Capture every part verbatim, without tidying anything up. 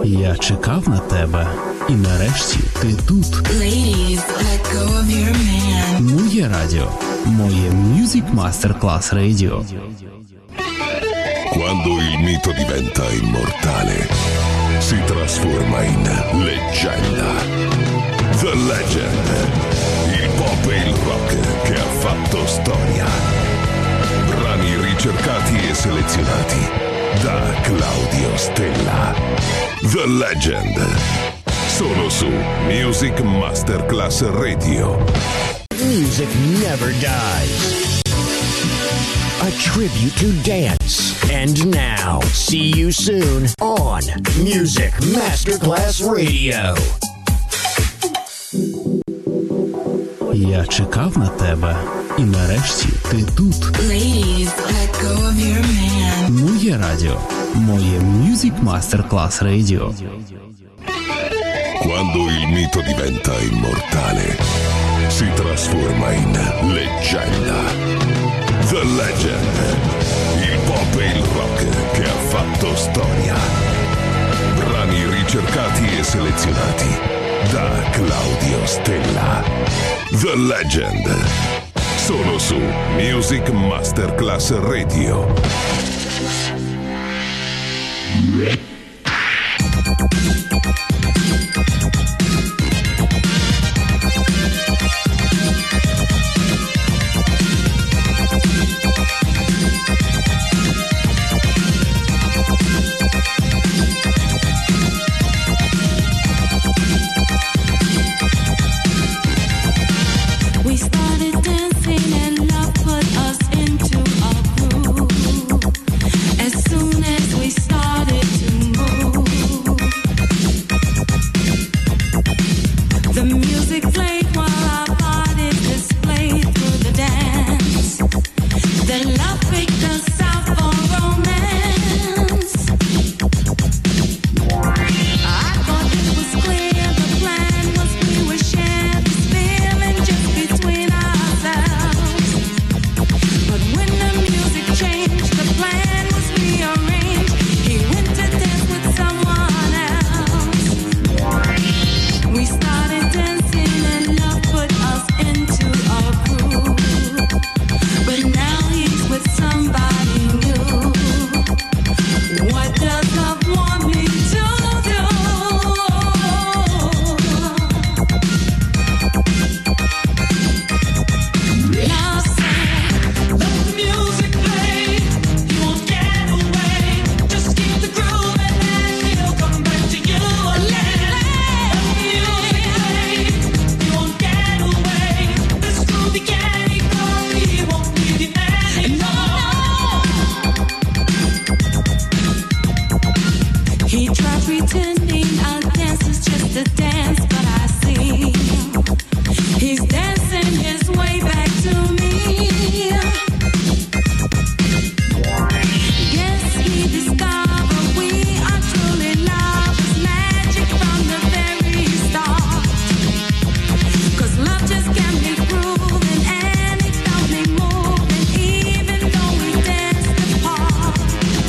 Я чекав на тебе, і нарешті ти тут. Ladies, let go of your man. Моє радіо, моє Music Masterclass Radio. Quando il mito diventa immortale, si trasforma in leggenda. The Legend, il pop e il rock che ha fatto storia. Brani ricercati e selezionati da Claudio Stella. The Legend, solo su Music Masterclass Radio. Music never dies. A tribute to dance. And now, see you soon on Music Masterclass Radio. Я чекав на тебе, і нарешті ти тут. Ladies, let go of your man. Моє радіо, моє Music Masterclass Radio. Quando il mito diventa immortale, si trasforma in leggenda. The Legend, il pop e il rock che ha fatto storia. Brani ricercati e selezionati da Claudio Stella. The Legend, solo su Music Masterclass Radio.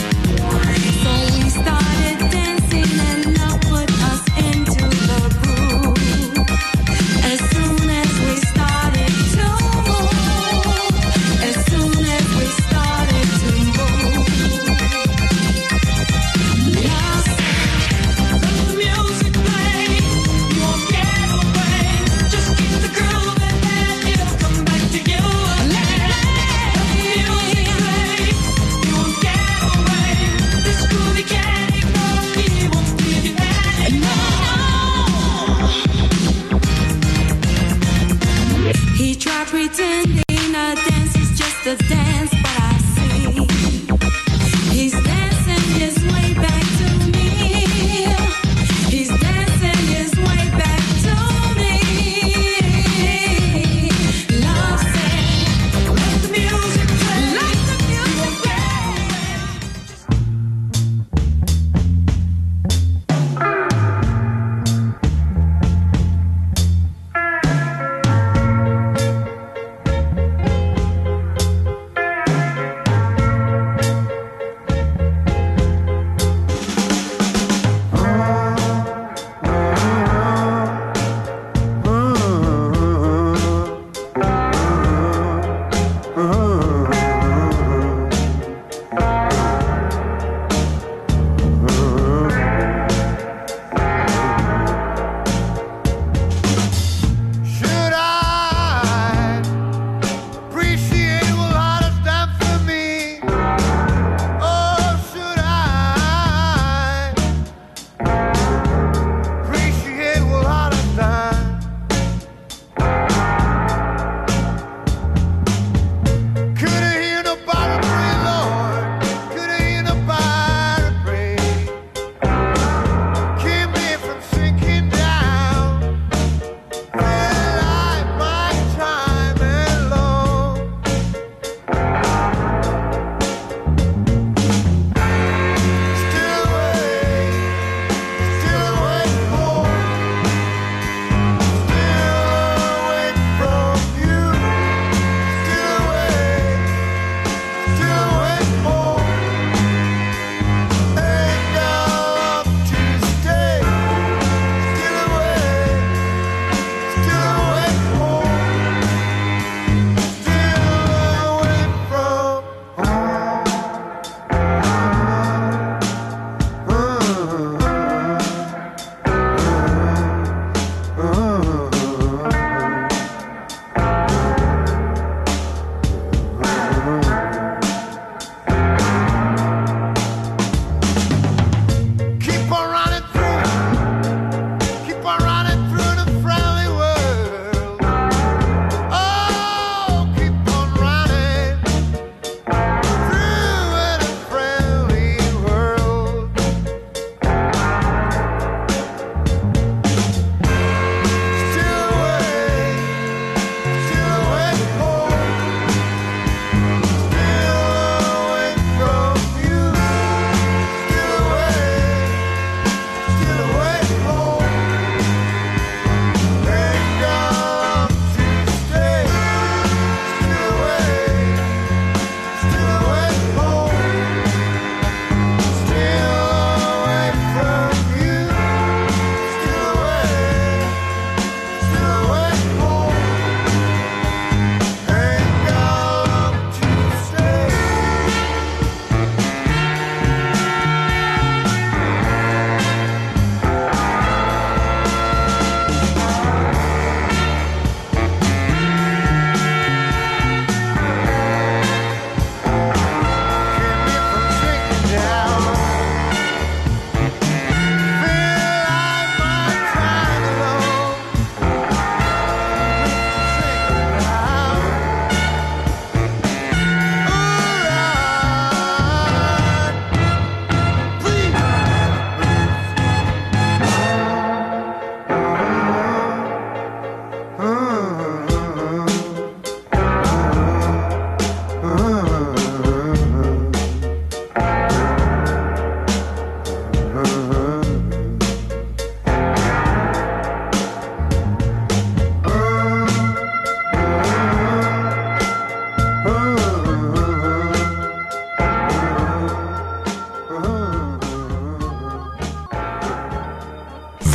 So we started dancing and love put us into the groove.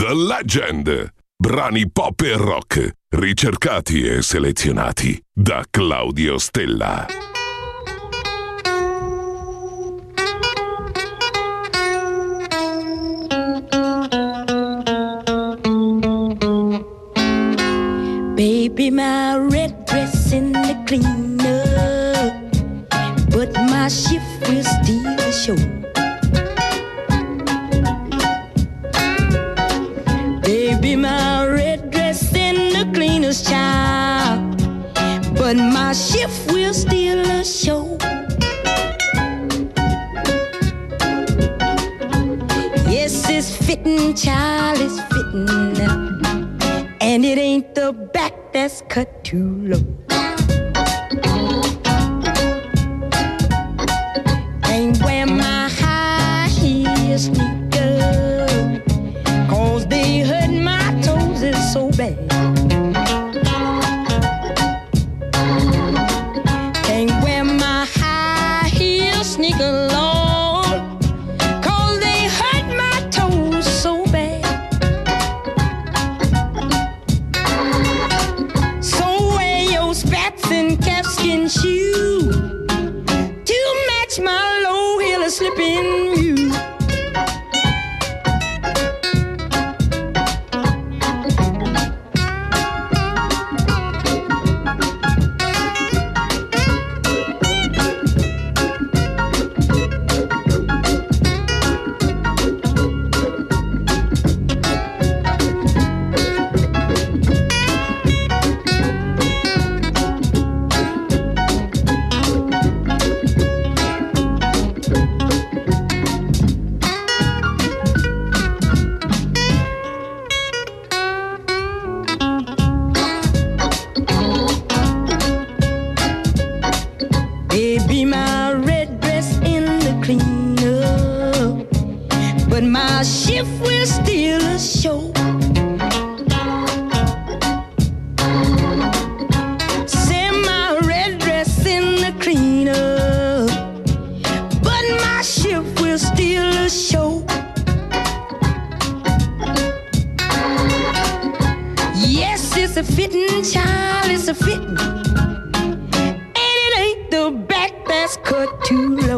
The Legend. Brani pop e rock, ricercati e selezionati da Claudio Stella. Baby, my red dress in the cleaner, but my shift will still show. Baby, my red dress in the cleaner's child, but my shift will still show. Yes, it's fitting, child, it's fitting now. And it ain't the back that's cut too low. Can't wear my high heel sneakers, 'cause they hurt my toes, it's so bad. Can't wear my high heel sneakers, Lord, 'cause they hurt my toes so bad. Calfskin shoe to match my low heel slipping mule. Baby, my red dress in the cleaner, but my shift will still show. Say my red dress in the cleaner, but my shift will still show. Yes, it's a fitting, child, it's a fitting. The back that's cut too low.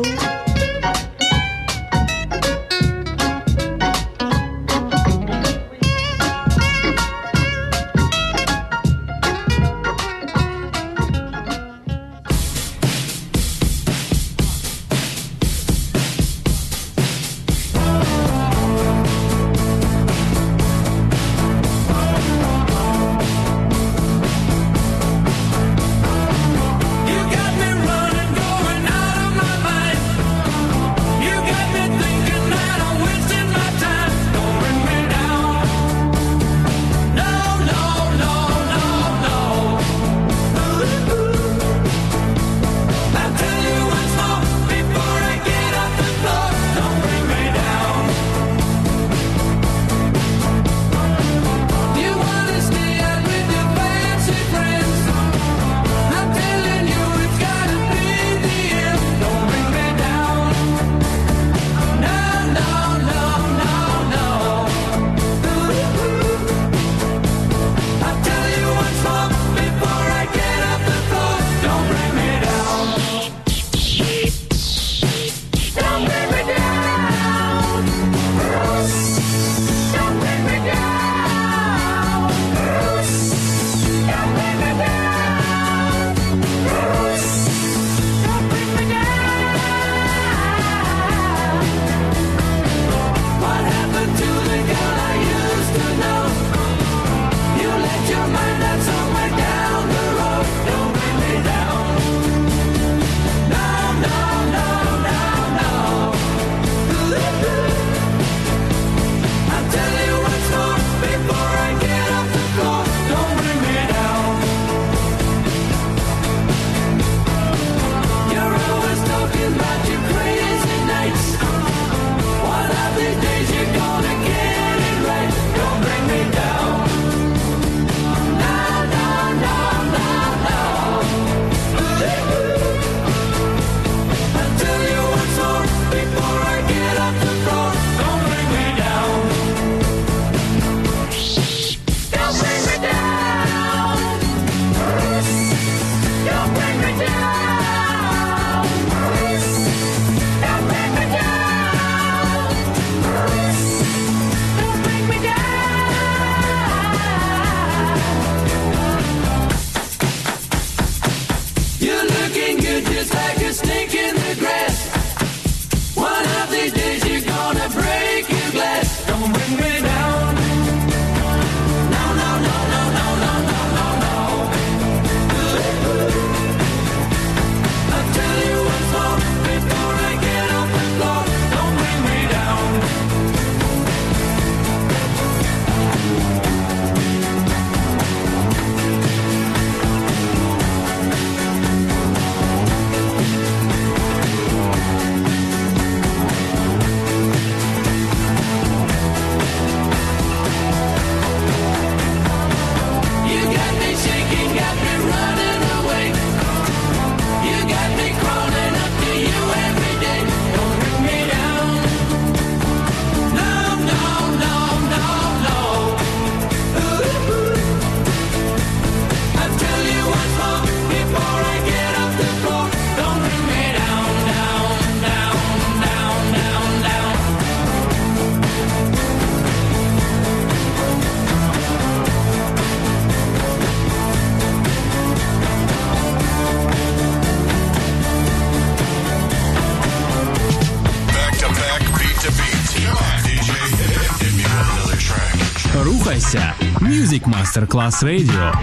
Рухайся. Music Masterclass Radio.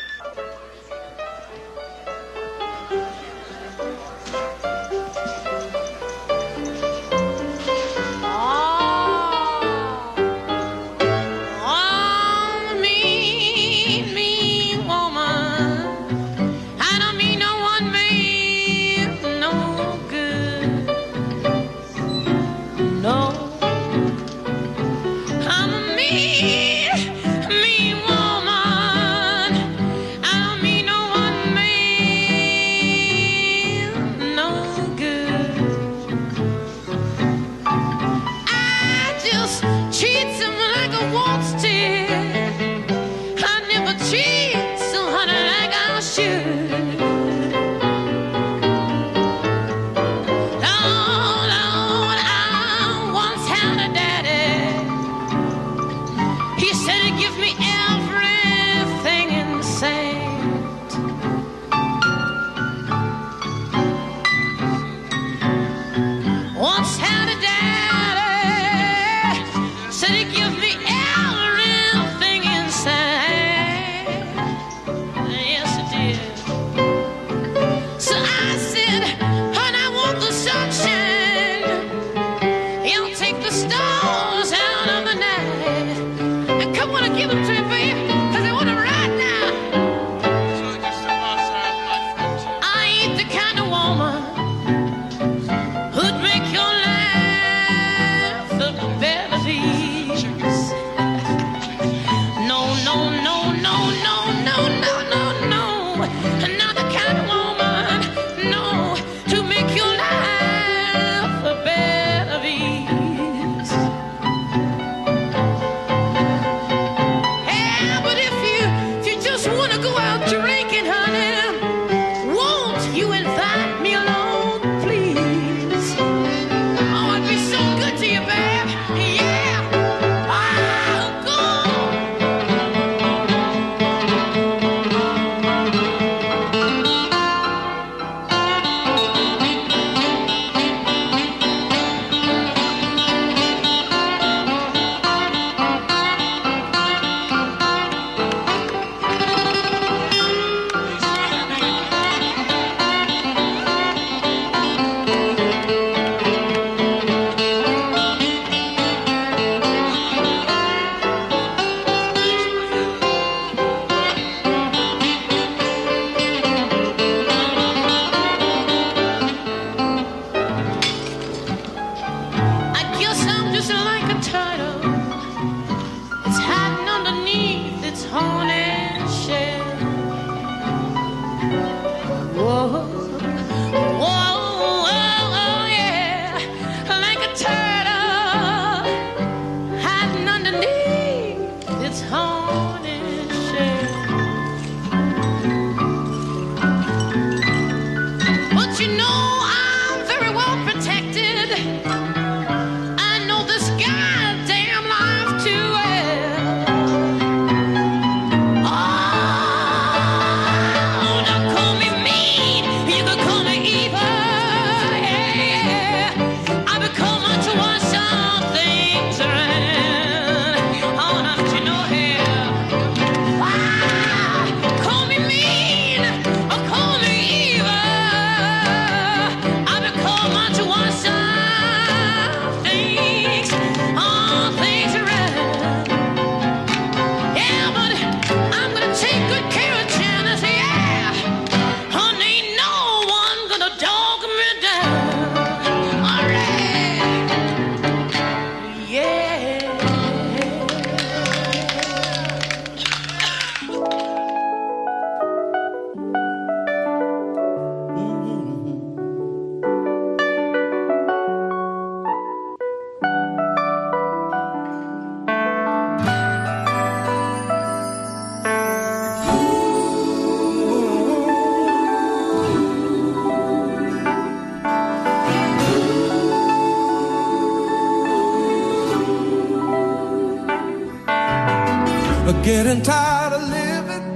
Getting tired of living,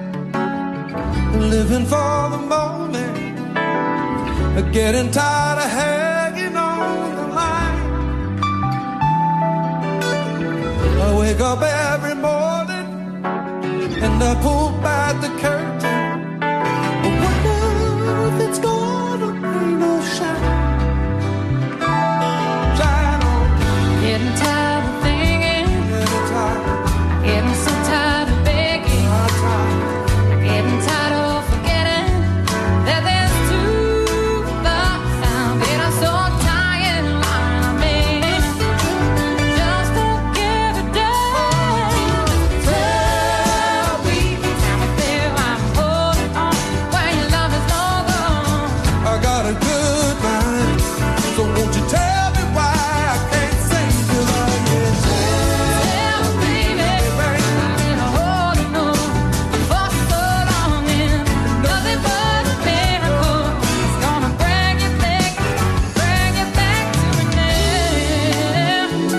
living for the moment. Getting tired of hanging on the line. I wake up every morning And I pulled back the curtain. I wonder if it's gonna rain or shine. Shine on. Getting tired of thinking. Getting tired. Getting so tired of begging. Tired. Getting tired of forgetting that there's two thoughts I'm getting so tired of lying on me. Just to get it done. Tell me, tell me there I'm holding on when your love is all gone. I got a good mind, so won't you tell me why I can't sing till I get Tell me, baby, I've been holding on for so long and nothing but a miracle is gonna bring you back, bring you back to me now.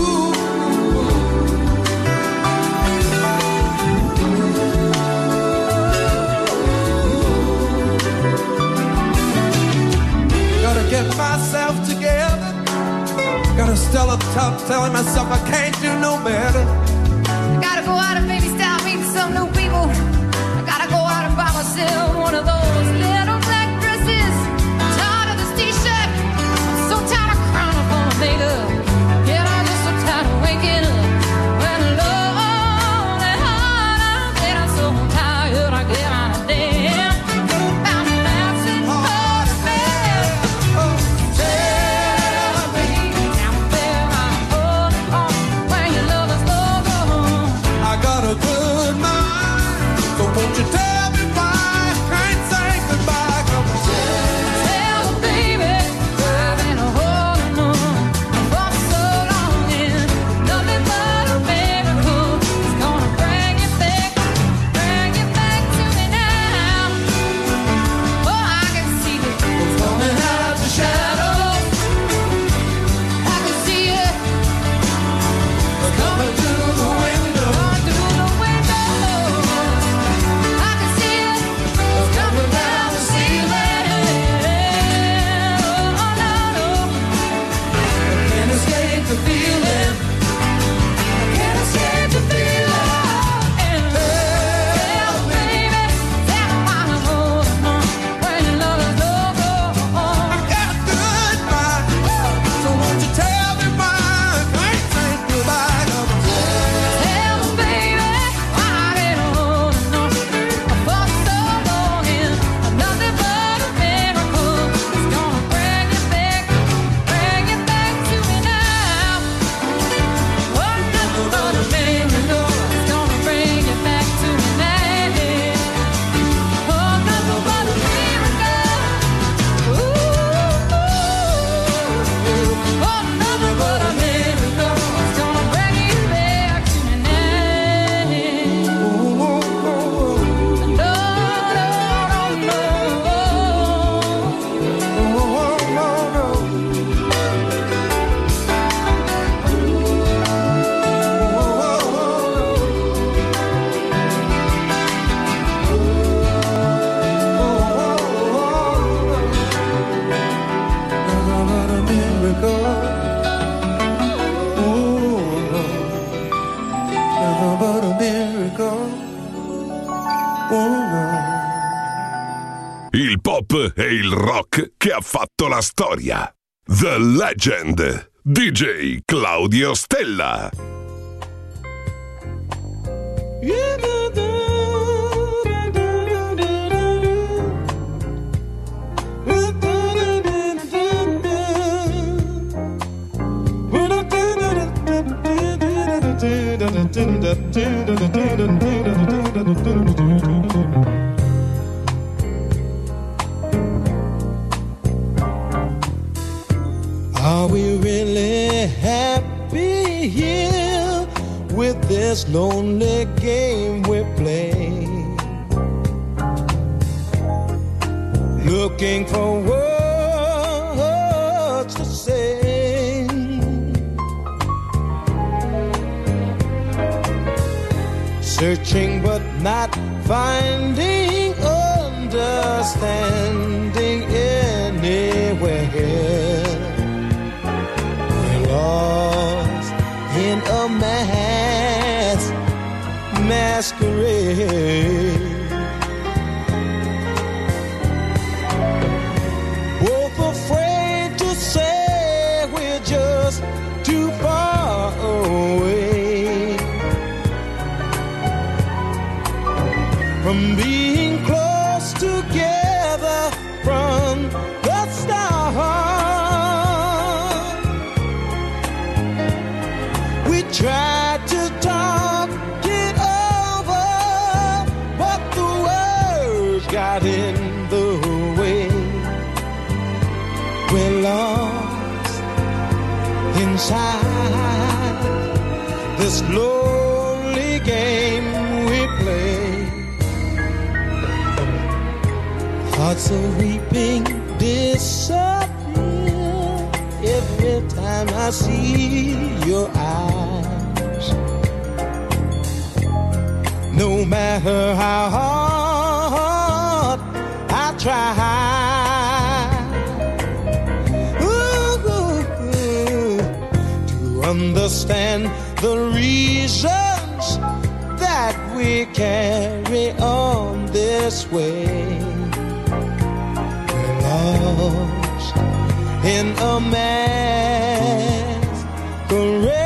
Gotta get myself together. Gotta still up top telling myself I can't do no better. I gotta go out and maybe start meeting some new people. I gotta go out and buy myself one of those little black dresses. Tired of this t-shirt. I'm so tired of crying up on the makeup. Yeah, I'm just so tired of waking up when alone and hard I'm getting so tired I get out of bed. Found a mountain hard to bear. Oh, Tell me, tell me where I'm holding on when your love is all gone. I got a good mind, so won't you tell me why I can't say goodbye? Come on. Tell me, baby, I've been holding on for so long and nothing but a miracle is gonna bring you back, bring you back to me now. Oh, I can see it coming out the shadows. I can see it coming through the window, coming through the window. I can see it coming down the ceiling. Oh, no, no. I can't escape the feeling. I can't escape the feeling. Tell me, baby, tell me why I'm holding on when your love is all gone. Got a good mind, so won't you tell me why I can't say goodbye? Come on. Tell me, baby, why I've been holding on for so long and nothing but a miracle is gonna bring you back, bring you back to me now. Oh, nothing but a miracle is gonna bring you back to me now. Oh, nothing but a miracle. Ooh, ooh, ooh. Oh, nothing but a miracle is gonna bring you back to me now. Oh, oh, oh, No, no, no, no. oh, oh, oh, Il pop e il rock che ha fatto la storia. The Legend. D J Claudio Stella. Are we really happy here with this lonely game we play? Looking for words to say, searching but not finding understanding anywhere. We're lost in a mass masquerade. Both afraid to say we're just too far away from being close together from the start. We tried to talk it over, but the words got in the way. We're lost inside this lonely game we play. Hearts are weeping disappear every time I see your eyes. No matter how hard I try, ooh, ooh, to understand the reasons that we carry on this way. We're lost in a masquerade.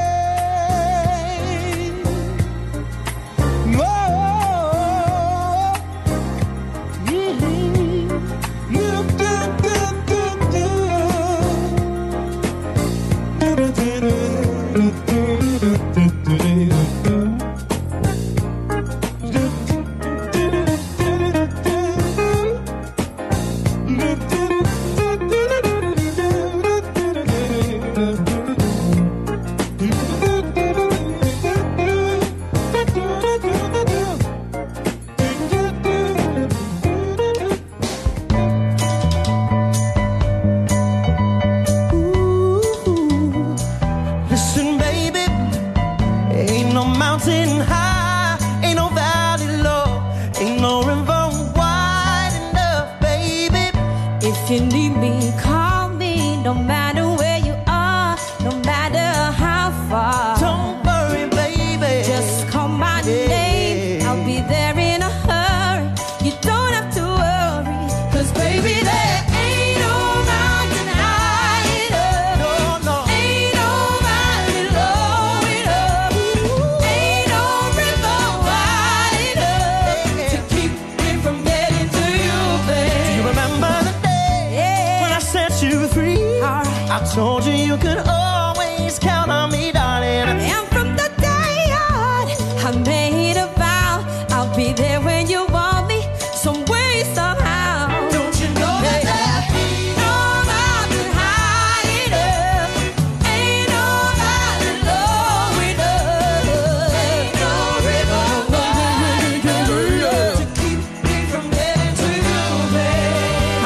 Told you you could always count on me, darling. And from the day on, I made a vow I'll be there when you want me, some way, somehow. Don't you know that there ain't no mountain high enough, ain't no valley low enough, ain't no river wide enough to keep me from getting to you, babe.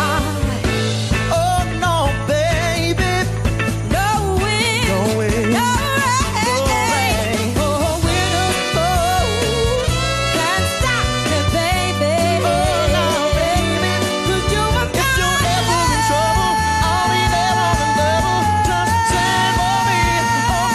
Oh no, baby. No wind, No wind, no rain, oh, winter cold can't stop me, baby. Oh no, baby. 'Cause you are If you're ever in trouble, I'll be there on the double. Just stand for me, oh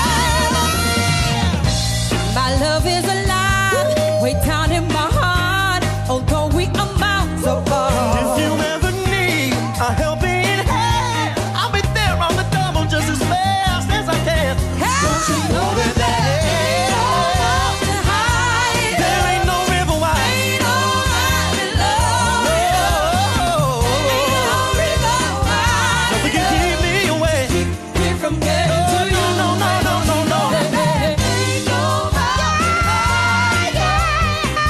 baby. my love is alive, way down in my heart. Although we are miles apart. If you ever need a helping hand, I'll be there on the double just as fast as I can. Don't you know that there ain't no mountain high enough, there ain't no river wide. ain't no valley low enough, ain't no river wide Nothing can keep me away. me from getting to you. No, no, no, no, no, no. Ain't no mountain high enough,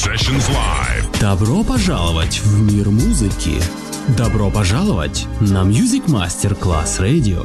Sessions Live. Добро пожаловать в мир музыки. Добро пожаловать на Music Master Class Radio.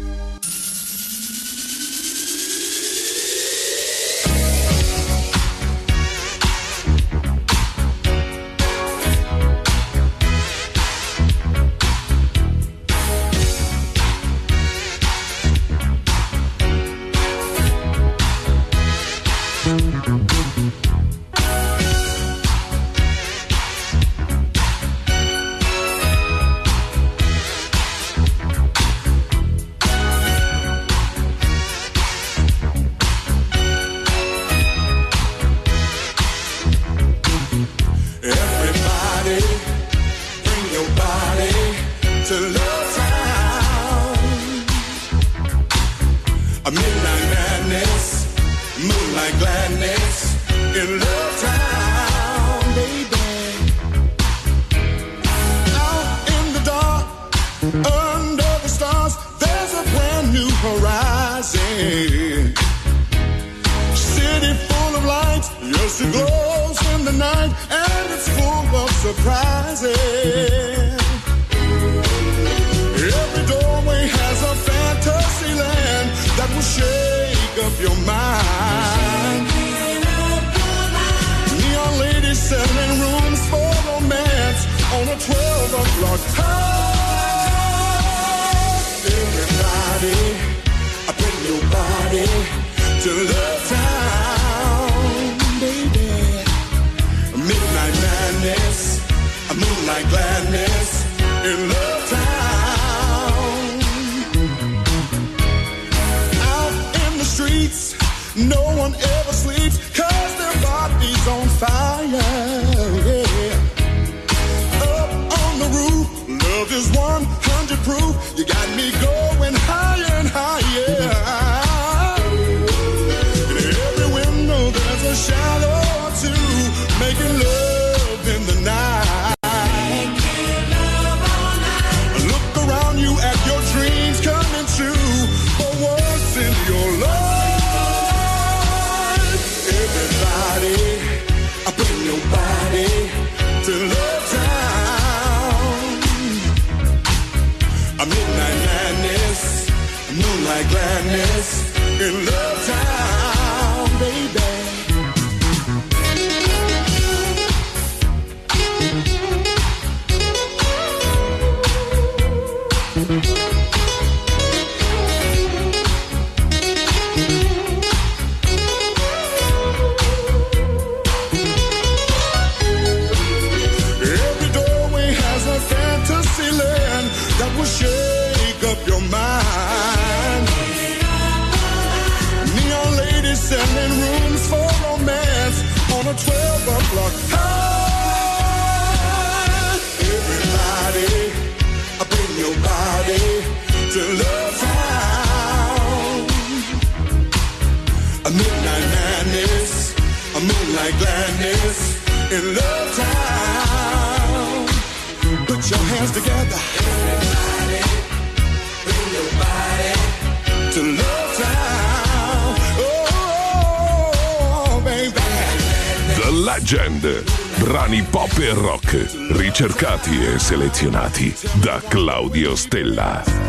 Legend, brani pop e rock, ricercati e selezionati da Claudio Stella.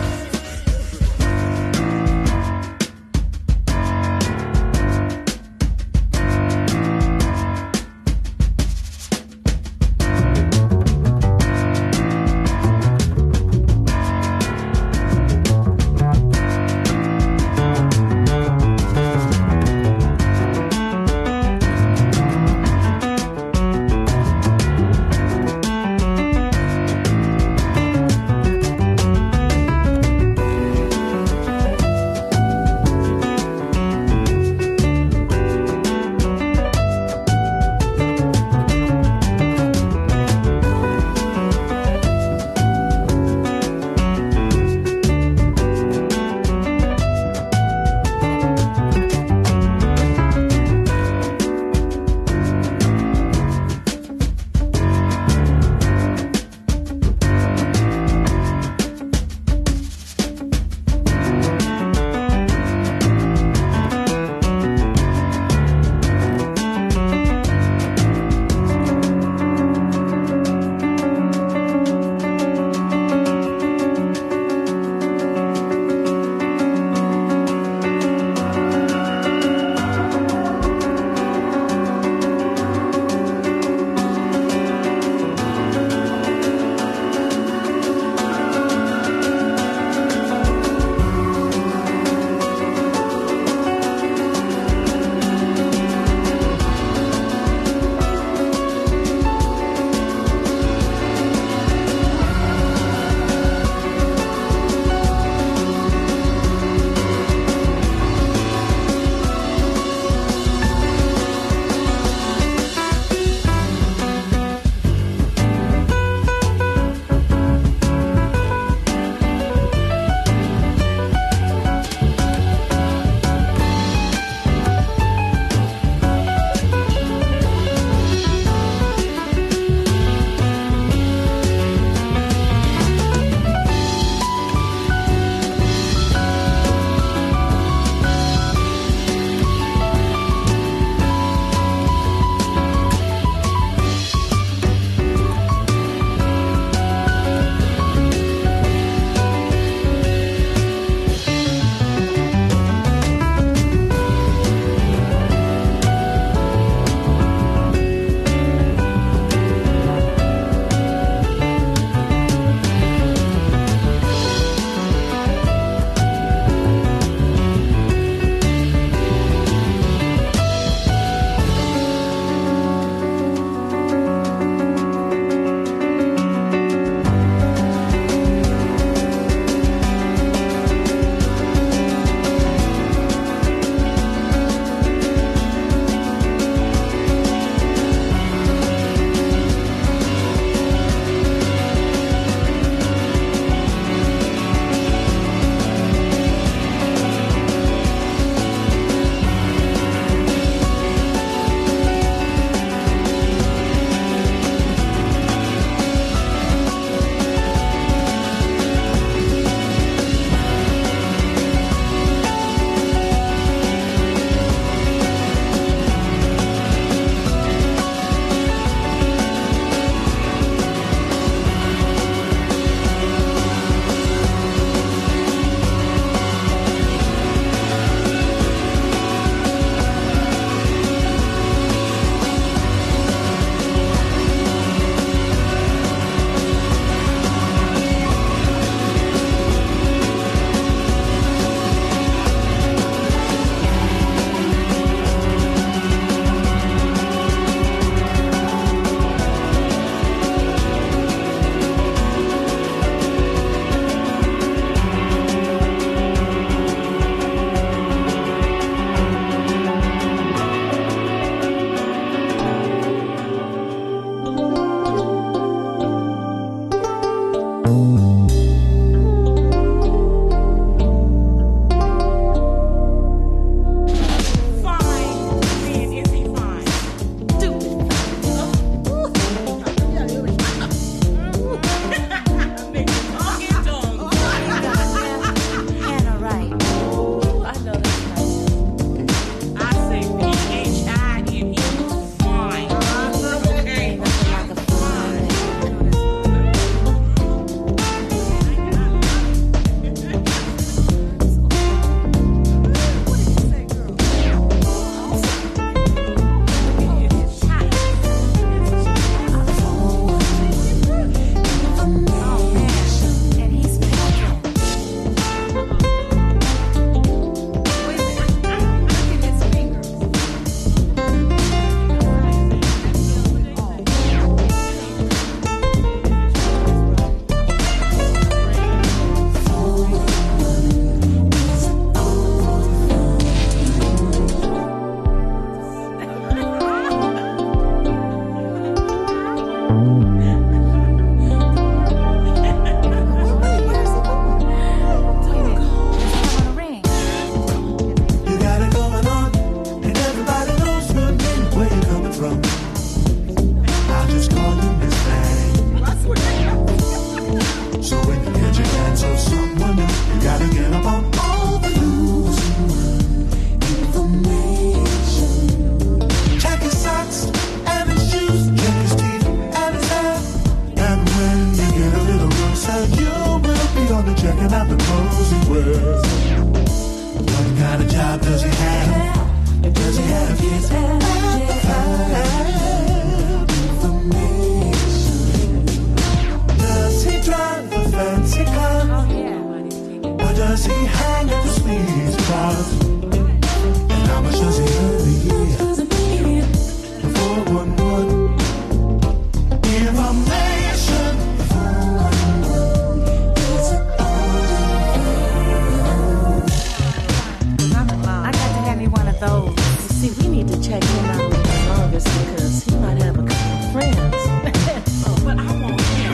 See, we need to check him out a little longer because he might have a couple of friends. Oh, but I want him.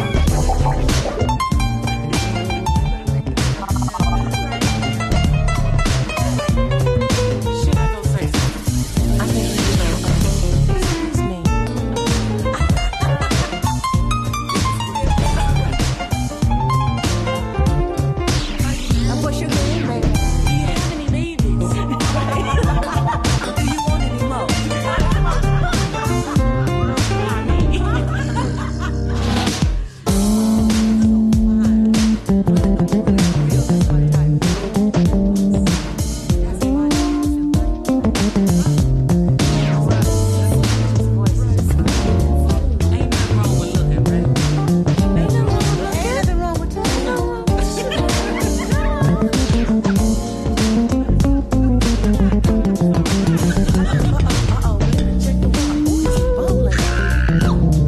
Should I go say something? I think we should go. Excuse me. What's your name, baby? Do you have any babies? Do you want any more? Ain't nothing wrong with looking, right? Ain't nothing wrong with looking. Ain't nothing wrong with talking. Uh-oh, we gotta check the water. Ooh, he's bubbling.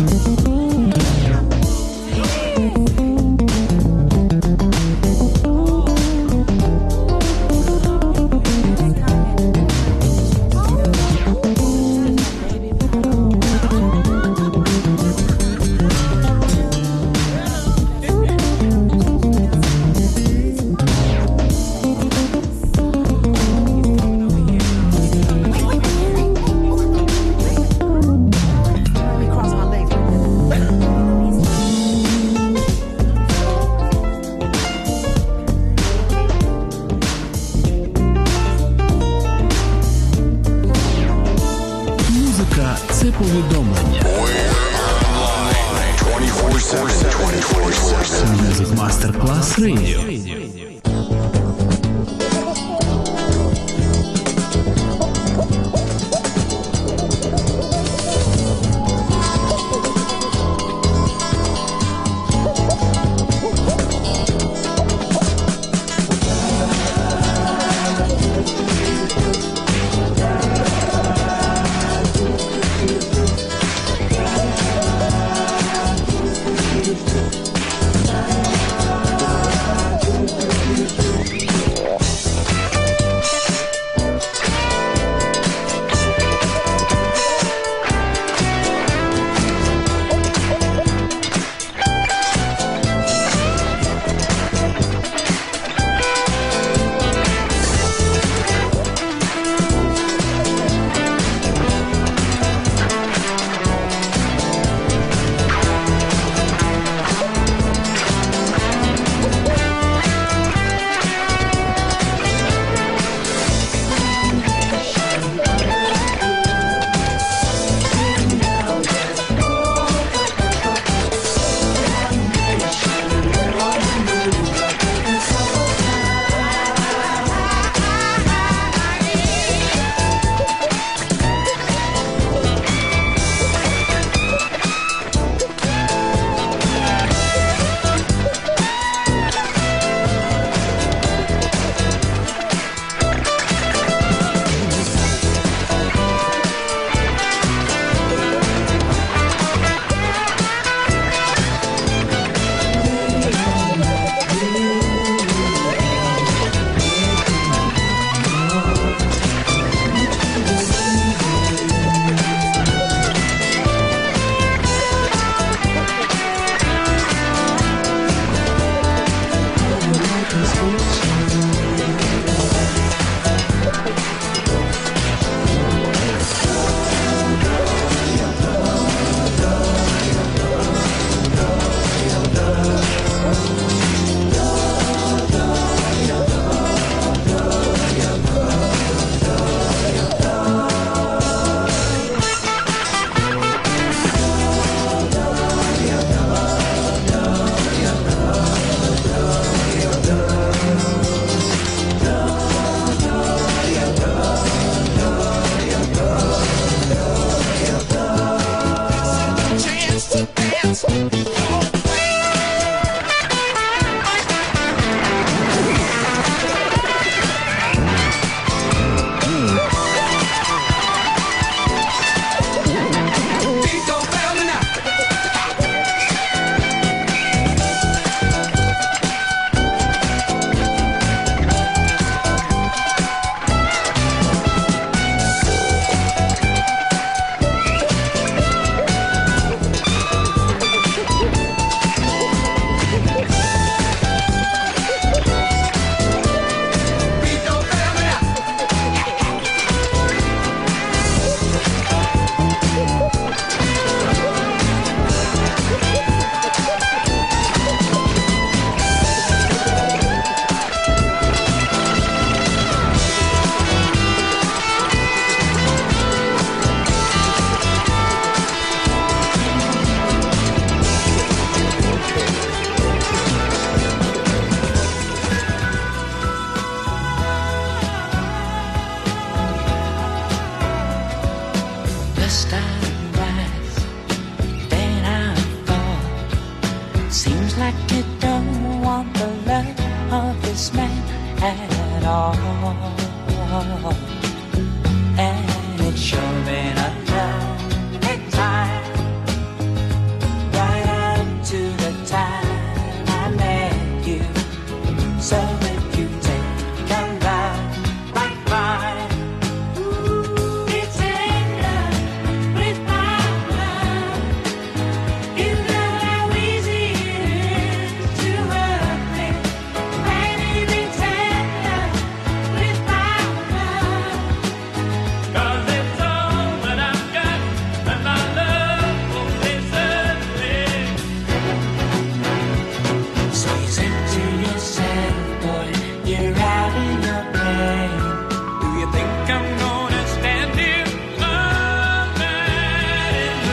Let me cross my legs. Музика – це повідомлення. Music Master Class Radio. Thank First I rise, then I fall. Seems like you don't want the love of this man at all. And it's sure been a lonely time, right up to the time I met you. So if you take a ride like mine, be tender with my love. You know how easy it is to hurt me. Baby, be tender with my love. 'Cause it's all that I've got, and my love won't desert me. Squeeze into yourself, boy, you're out in your brain. Do you think I'm gonna stand here alone in the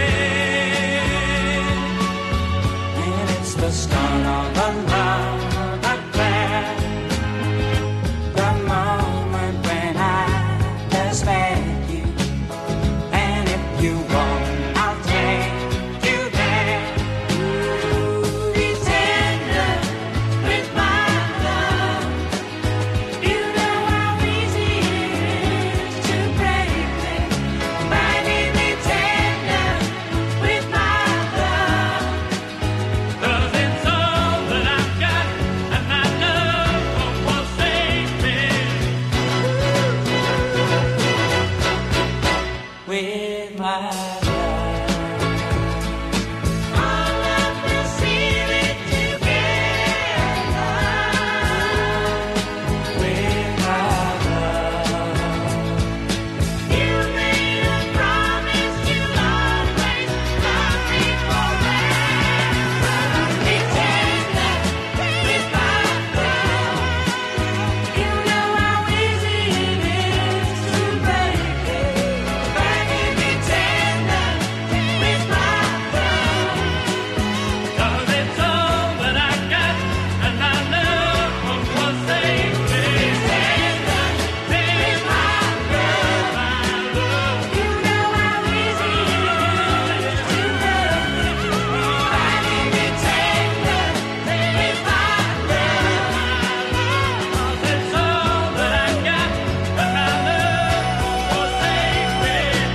rain? And it's the start of a love affair, the moment when I first met you. And if you want, I'll take you there. Be tender with my love. You know how easy it is to break me. Baby, be tender with my love. 'Cause it's all that I've got, and my love won't forsake me. With my love, all of the secret together. With my love, you made a promise you'll always love me forever. Be tender with my love. You know how easy it is to break me. Baby, be tender with my love. 'Cause it's all that I got, and my love won't forsake me. Tender with my love, my love. You know how easy it is to break me. Baby, be tender with my love. 'Cause it's all that I got, and my love won't forsake me.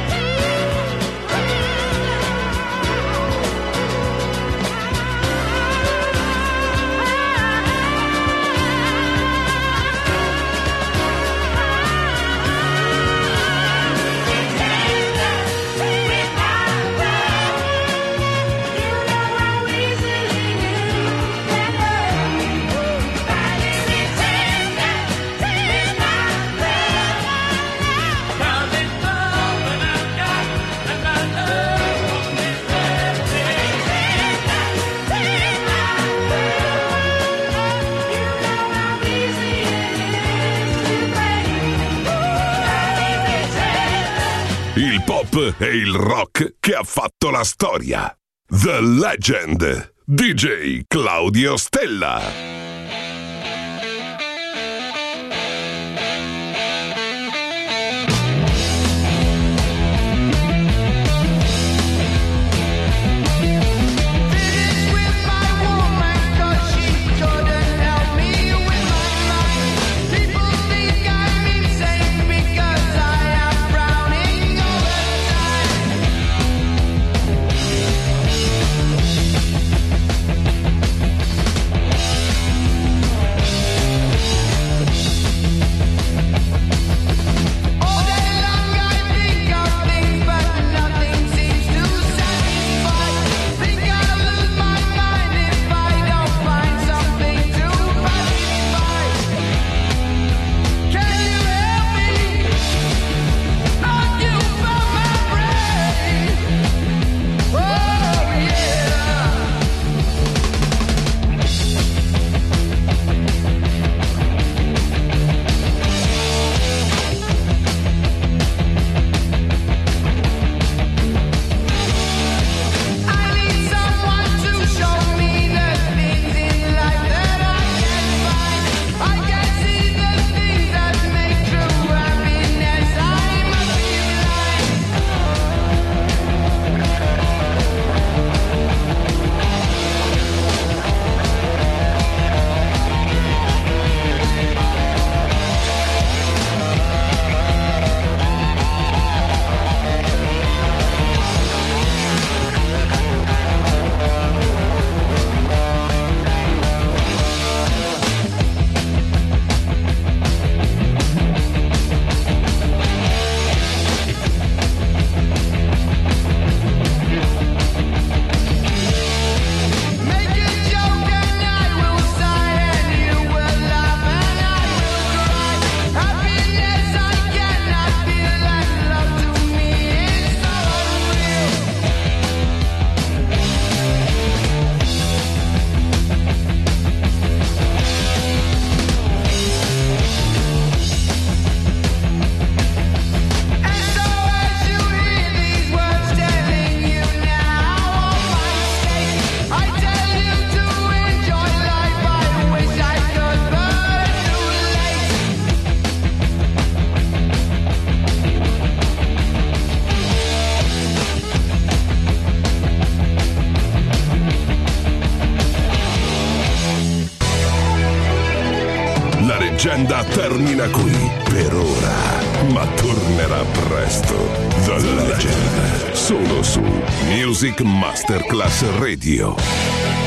Il pop e il rock che ha fatto la storia. The Legend. D J Claudio Stella. Thank leggenda termina qui per ora, ma tornerà presto. The Legend, solo su Music Masterclass Radio.